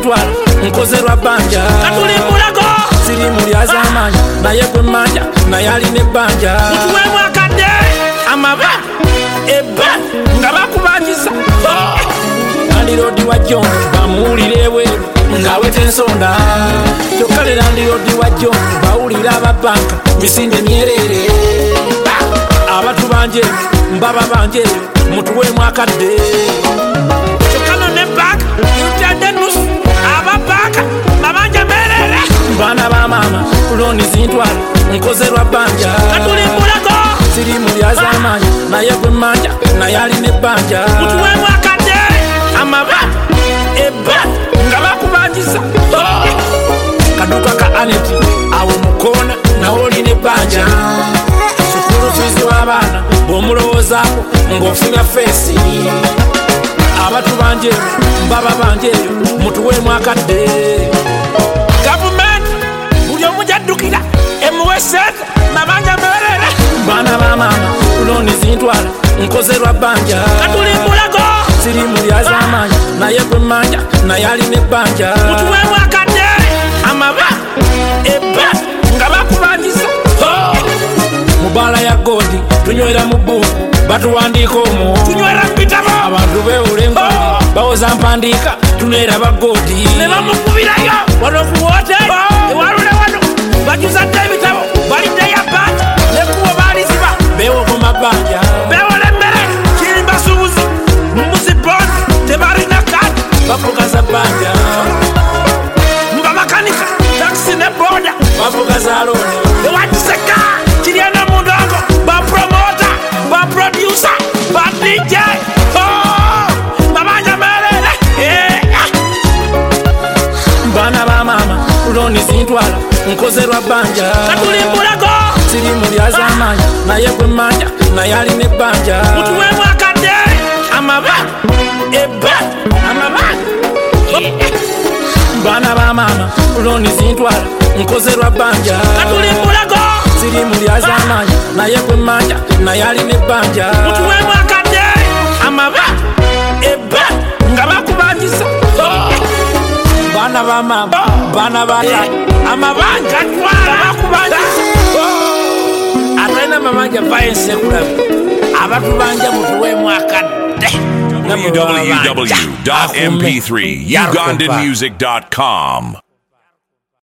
zintwala nkozerwa banja katulimbulako siri muli azamanya naye gwe manja naye alina ebbanja mutuwemu akadde amaba ebba nga bakubanjiza landirodi wa John bamuwulira ebweru ng'aweta ensonda kyokka le landirodi wa John bawulira ababanka misinde myerere abatu banje mbaba banje mutuwemu akadde kyokano ne baka yutadde nusu ababaka babanja merere baana ba maama loni zintwala nkozerwa banja katulimbulako siri muli azamanya naye gwe manja naye alina ebbanja mutuwemu akadde amaba ebba nga bakubanjiza kaduka ka Aneti awo mukoona nawe olina ebbanja sukulu fiizi w'abaana bw'omulowoozaako ng'ofunga feesi abatu banje mbaba banje mutuweemu akadde gavumenti buli omu jaddukira emuwe sente mabanja merere baana ba maama loni zintwala nkozerwa banja katulimbulako siri muli azamanya naye gwe manja naye alina ebbanja mutuwemu akadde amaba ebba nga bakubanjiza mubaala ya godi tunywera mu bbuuku batuwandiika omwo tunywera mbitabo abantu beewula engodi bawoza mpandiika tuneeraba godi ne bamukubirayo wano ku woteri ewalule wano bajuzadde ebitabo baliddeyo banja nekubo baaliziba beewogoma bbanja bewola emmere kirimbasuubuzi mbuzi bondi tebalina kadi bafugaza bbanja mbamakanika takisi ne boda bavuga za looni ewagiseka kiryana mu ndongo bapromota baprodusa badj babanja merere baana ba maama loni zintwala nkozerwa banja katulimbulako siri muli azamanya naye gwe manja naye alina ebbanja mutuwemu akadde amaba ebba amaba baana ba maama loni zintwala nkozerwa banja katulimbulako siri muli azamanya naye gwe manja naye alina ebbanja mutuwemu akadde amaba ebba nga bakubanjiza baana ba maama baana ba amabanja bakubanjiza atalina mabanja vayensi ekulabe abatu banja mutuweemu akadde www.mp3ugandanmusic.com